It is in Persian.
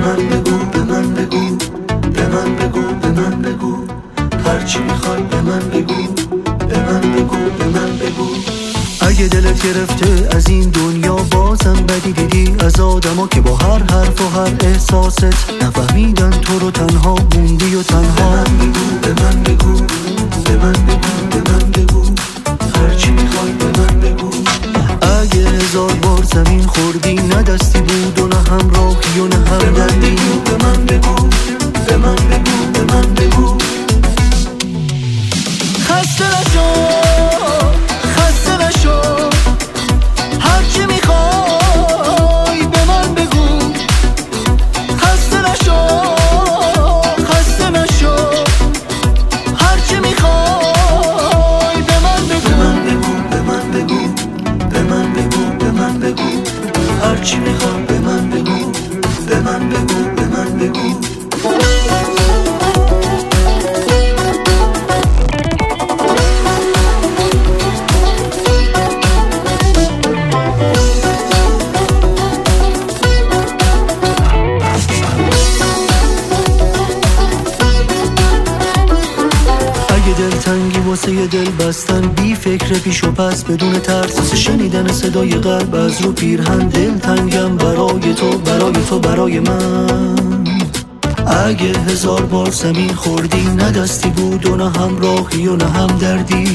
من بگو، به من بگو، به من بگو، به من بگو، هرچی میخوای به من بگو، به من بگو، به من بگو. اگه دلت گرفته از این دنیا بازم بدی دیدی از آدما که با هر حرف و هر احساست نفهمیدن تو رو تنها موندی و تنها. به من بگو، به من بگو، به من بگو، هرچی میخوای به من بگو. اگه 1000 بار زمین خوردی نه دستی بود و نه همراهی و نه همدردی، به من بگو، به من بگو، به من بگو. خسته نشو، خسته نشو، هرچی میخوای به من بگو. خسته نشو، خسته نشو، هرچی میخوای به من بگو. به من بگو، به من بگو، به من بگو، به من بگو، هرچی میخوای به من بگو، به من بگو، به من بگو. دلتنگی واسه یه دل بستن بی فکر پیش و پس بدون ترس شنیدن صدای قلب از رو پیرهن. دلتنگم برای تو، برای تو، برای من. اگه 1000 بار زمین خوردی نه دستی بود و نه همراهی و نه همدردی،